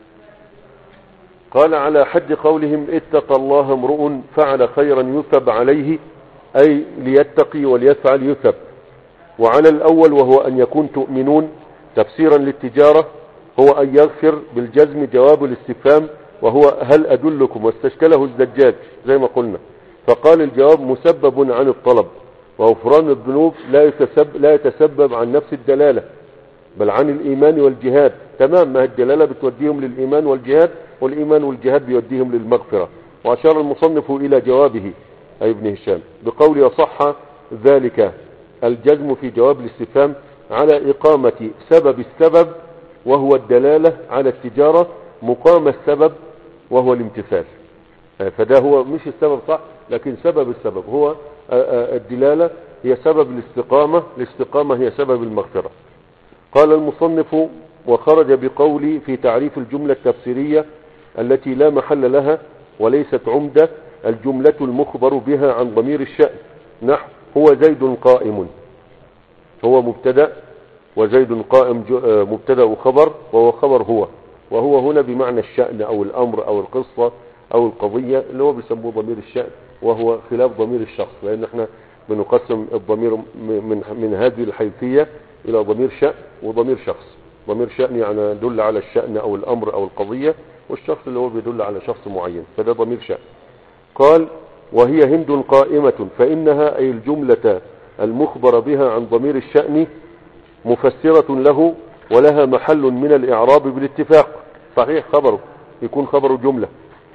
قال على حد قولهم اتقى الله امرؤ فعل خيرا يثب عليه، أي ليتقي وليفعل يثب. وعلى الأول وهو أن يكون تؤمنون تفسيرا للتجارة هو أن يغفر بالجزم جواب الاستفهام، وهو هل أدلكم، واستشكله الزجاج زي ما قلنا، فقال الجواب مسبب عن الطلب، وغفران الذنوب لا يتسبب, لا يتسبب عن نفس الدلالة بل عن الإيمان والجهاد. تمام، ما الدلالة بتوديهم للإيمان والجهاد، والإيمان والجهاد بيوديهم للمغفرة. وأشار المصنف إلى جوابه أي ابن هشام بقول يصح ذلك الجزم في جواب الاستفهام على إقامة سبب السبب وهو الدلالة على التجارة مقام السبب وهو الامتثال. فده هو مش السبب صح، لكن سبب السبب هو الدلالة هي سبب الاستقامة، الاستقامة هي سبب المغفرة. قال المصنف وخرج بقولي في تعريف الجملة التفسيرية التي لا محل لها وليست عمدة الجملة المخبر بها عن ضمير الشأن، نحو هو زيد قائم، هو مبتدأ وزيد قائم مبتدأ وخبر، وهو خبر هو، وهو هنا بمعنى الشأن او الامر او القصة او القضية اللي هو بيسموه ضمير الشأن، وهو خلاف ضمير الشخص، لان احنا بنقسم الضمير من, من هذه الحيثية الى ضمير شأن وضمير شخص. ضمير شأن يعني يدل على الشأن او الامر او القضية، والشخص اللي هو بيدل على شخص معين، فده ضمير شأن. قال وهي هند قائمة، فإنها أي الجملة المخبر بها عن ضمير الشأن مفسرة له ولها محل من الإعراب بالاتفاق. صحيح خبره يكون خبر جملة،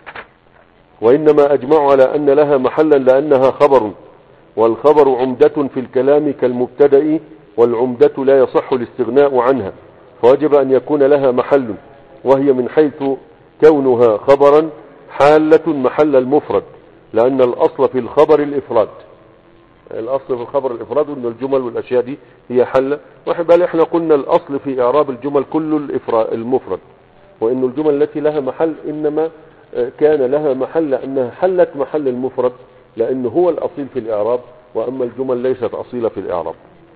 وإنما أجمعوا على أن لها محلا لأنها خبر، والخبر عمدة في الكلام كالمبتدأ، والعمدة لا يصح الاستغناء عنها، فوجب أن يكون لها محل، وهي من حيث كونها خبرا حالة محل المفرد، لأن الأصل في الخبر الإفراد. الأصل في الخبر الإفراد وأن الجمل والأشياء دي هي حلة، وحبال إحنا قلنا الأصل في إعراب الجمل كل المفرد، وأن الجمل التي لها محل إنما كان لها محل لأنها حلت محل المفرد، لأنه هو الأصيل في الإعراب، وأما الجمل ليست أصيلة في الإعراب.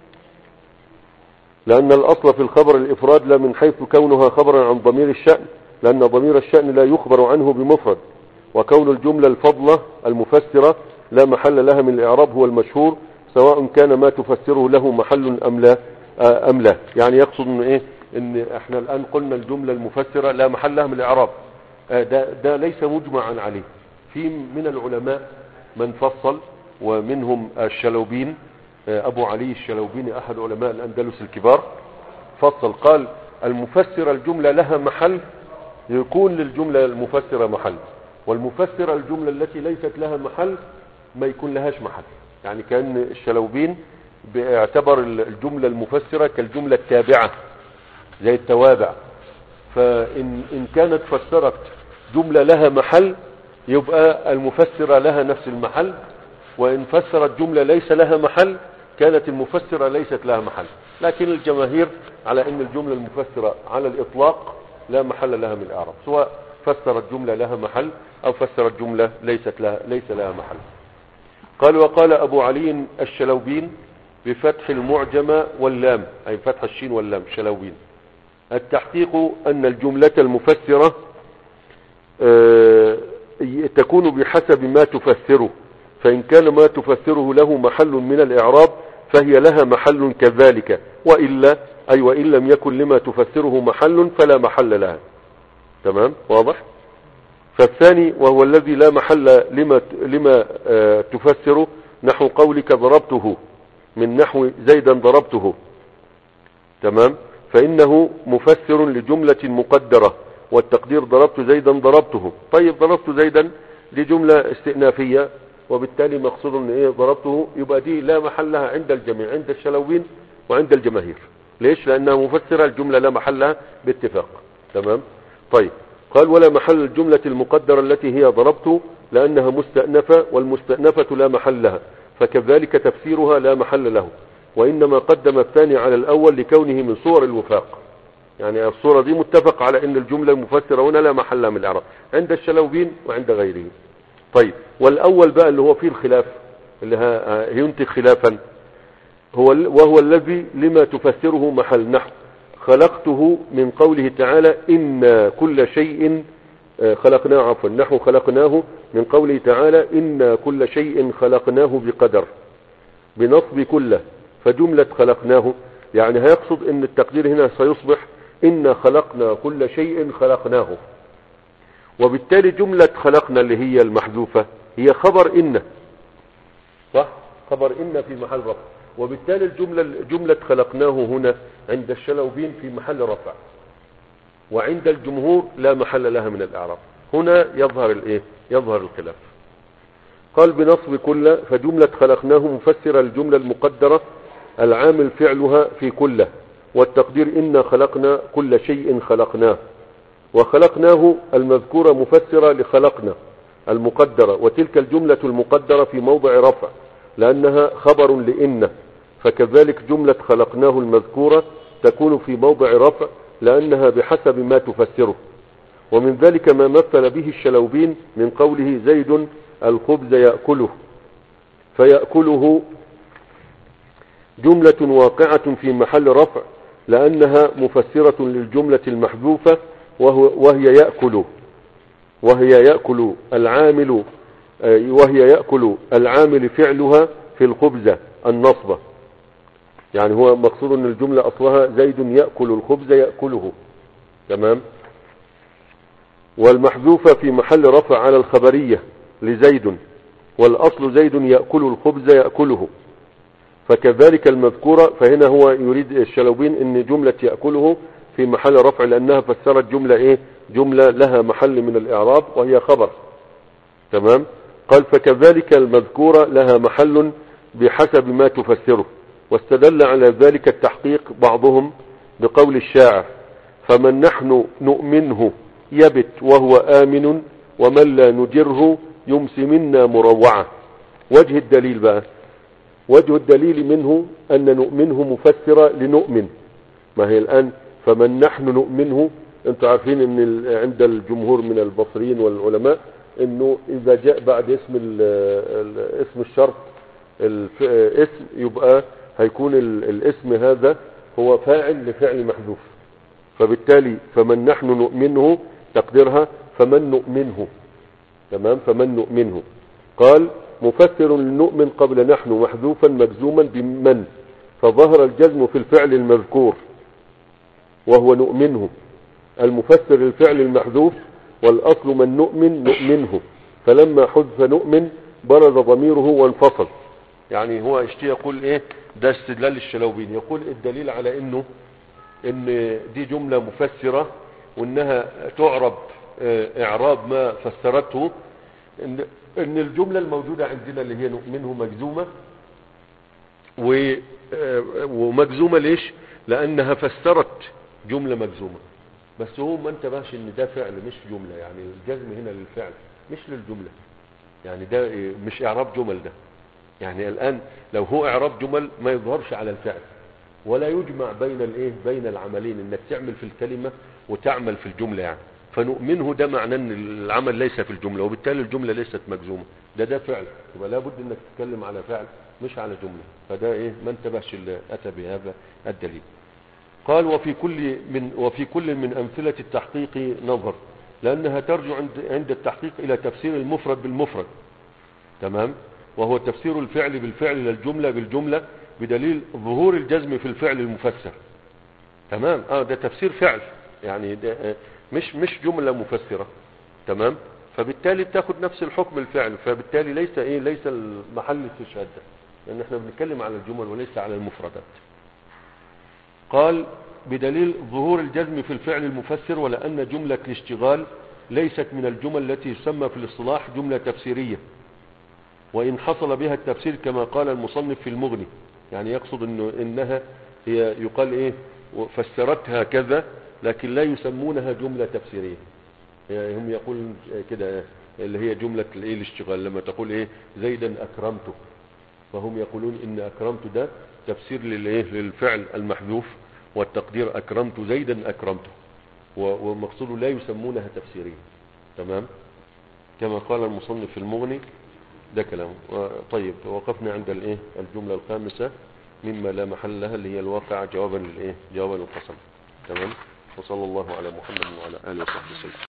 لأن الأصل في الخبر الإفراد لا من حيث كونها خبرا عن ضمير الشأن، لأن ضمير الشأن لا يخبر عنه بمفرد، وكون الجملة الفضلة المفسرة لا محل لها من الإعراب هو المشهور، سواء كان ما تفسره له محل أم لا أم لا. يعني يقصد إن إيه إن إحنا الآن قلنا الجملة المفسرة لا محل لها من الإعراب، ده, ده ليس مجمعا عليه. في من العلماء من فصل، ومنهم الشلوبين، أبو علي الشلوبيني أحد علماء الأندلس الكبار، فصل قال المفسر الجملة لها محل، يكون للجملة المفسرة محل، والمفسر الجملة التي ليست لها محل ما يكون لهاش محل. يعني كان الشلوبين بيعتبر الجملة المفسرة كالجملة التابعة زي التوابع، فإن إن كانت فسرت جملة لها محل يبقى المفسرة لها نفس المحل، وإن فسرت جملة ليس لها محل كانت المفسرة ليست لها محل. لكن الجماهير على أن الجملة المفسرة على الإطلاق لا محل لها من الإعراب، سواء فسرت جملة لها محل أو فسرت جملة ليست لها ليس لها محل. قال وقال أبو علي الشلوبين بفتح المعجم واللام، أي فتح الشين واللام شلوبين: التحقيق أن الجملة المفسرة تكون بحسب ما تفسره، فإن كان ما تفسره له محل من الإعراب فهي لها محل كذلك، وإلا أي وإن لم يكن لما تفسره محل فلا محل لها. تمام واضح؟ فالثاني وهو الذي لا محل لما لما تفسره، نحو قولك ضربته من نحو زيدا ضربته. تمام، فإنه مفسر لجملة مقدرة، والتقدير ضربت زيدا ضربته. طيب ضربت زيدا دي جملة استئنافية، وبالتالي مقصود ان ايه ضربته، يبقى دي لا محل لها عند الجميع، عند الشلوين وعند الجماهير. ليش؟ لانها مفسرة الجملة لا محل لها باتفاق. تمام. طيب قال ولا محل الجملة المقدرة التي هي ضربت لانها مستأنفة، والمستأنفة لا محل لها، فكذلك تفسيرها لا محل له، وانما قدم الثاني على الاول لكونه من صور الوفاق. يعني الصورة دي متفق على ان الجملة المفسرة هنا لا محل لها من الاعراب عند الشلوين وعند غيره. طيب والاول بقى اللي هو فيه الخلاف، اللي هينتج خلافا، هو وهو الذي لما تفسره محل، نحو خلقته من قوله تعالى إن كل شيء خلقناه، عفوا نحو خلقناه من قوله تعالى إن كل شيء خلقناه بقدر بنصب كله، فجملة خلقناه يعني هيقصد ان التقدير هنا سيصبح إن خلقنا كل شيء خلقناه، وبالتالي جملة خلقنا اللي هي المحذوفة هي خبر إن، صح؟ خبر إن في محل رفع، وبالتالي الجملة جملة خلقناه هنا عند الشلوبين في محل رفع، وعند الجمهور لا محل لها من الإعراب. هنا يظهر الايه؟ يظهر الخلاف. قال بنصب كل، فجملة خلقناه مفسرة الجملة المقدرة العامل فعلها في كله، والتقدير إن خلقنا كل شيء خلقناه، وخلقناه المذكورة مفسرة لخلقنا المقدرة، وتلك الجملة المقدرة في موضع رفع لأنها خبر لإن، فكذلك جملة خلقناه المذكورة تكون في موضع رفع لأنها بحسب ما تفسره. ومن ذلك ما مثل به الشلوبين من قوله زيد الخبز يأكله، فيأكله جملة واقعة في محل رفع لأنها مفسرة للجملة المحذوفة وهي يأكل، وهي يأكل العامل وهي يأكل العامل فعلها في الخبز النصبة. يعني هو مقصود ان الجملة اصلها زيد يأكل الخبز يأكله. تمام. والمحذوفة في محل رفع على الخبرية لزيد، والاصل زيد يأكل الخبز يأكله، فكذلك المذكورة. فهنا هو يريد الشلوبين ان جملة يأكله في محل رفع لانها فسرت جملة ايه؟ جملة لها محل من الاعراب وهي خبر. تمام. قال فكذلك المذكورة لها محل بحسب ما تفسره، واستدل على ذلك التحقيق بعضهم بقول الشاعر فمن نحن نؤمنه يبت وهو آمن، ومن لا نجره يمسي منا مروعة. وجه الدليل بقى، وجه الدليل منه أن نؤمنه مفسرة لنؤمن. ما هي الآن فمن نحن نؤمنه، انتوا عارفين ان عند الجمهور من البصريين والعلماء انه اذا جاء بعد اسم اسم الشرط الاسم يبقى هيكون الاسم هذا هو فاعل لفعل محذوف، فبالتالي فمن نحن نؤمنه تقديرها فمن نؤمنه. تمام. فمن نؤمنه. قال مفسر للنؤمن قبل نحن محذوفا مجزوما بمن، فظهر الجزم في الفعل المذكور وهو نؤمنه المفسر للفعل المحذوف، والأصل من نؤمن نؤمنه، فلما حذف نؤمن برز ضميره وانفصل. يعني هو اشتي يقول ايه؟ ده استدلال الشلوبين، يقول الدليل على انه ان دي جملة مفسرة وانها تعرب اعراب ما فسرته، ان ان الجملة الموجودة عندنا اللي هي منه مجزومة، ومجزومة ليش؟ لانها فسرت جملة مجزومة، بس هو ما انتبهش ان ده فعل مش جملة، يعني الجزم هنا للفعل مش للجملة، يعني ده مش اعراب جمل ده. يعني الان لو هو اعراب جمل ما يظهرش على الفعل، ولا يجمع بين الايه بين العملين، انك تعمل في الكلمة وتعمل في الجملة يعني. فنؤمنه ده معناه ان العمل ليس في الجملة، وبالتالي الجملة ليست مجزومة، ده ده فعل، يبقى لابد انك تتكلم على فعل مش على جملة. فده ايه ما انتبهش اللي اتى بهذا الدليل. قال وفي كل من وفي كل من امثلة التحقيق نظر، لانها ترجع عند عند التحقيق الى تفسير المفرد بالمفرد، تمام، وهو تفسير الفعل بالفعل للجملة بالجملة بدليل ظهور الجزم في الفعل المفسر، تمام. اه ده تفسير فعل، يعني ده آه مش مش جملة مفسرة، تمام. فبالتالي تاخد نفس الحكم الفعل، فبالتالي ليس ايه ليس المحل استشهاد ده، لان احنا بنتكلم على الجمل وليس على المفردات. قال بدليل ظهور الجزم في الفعل المفسر، ولأن جملة الاشتغال ليست من الجمل التي يسمى في الاصطلاح جملة تفسيرية، وإن حصل بها التفسير كما قال المصنف في المغني، يعني يقصد إنه إنها هي يقال إيه فسرتها كذا، لكن لا يسمونها جملة تفسيرية. يعني هم يقول كده اللي هي جملة الإيه الاشتغال، لما تقول إيه زيدا أكرمته، فهم يقولون إن أكرمت ده تفسير للإيه للفعل المحذوف، والتقدير أكرمت زيدا أكرمته، ومقصوده لا يسمونها تفسيرية، تمام، كما قال المصنف في المغني. ده كلام. طيب وقفنا عند الايه الجملة الخامسة مما لا محل لها، اللي هي الواقع جوابا للايه جوابا للقسم، تمام. وصلى الله على محمد وعلى اله وصحبه وسلم.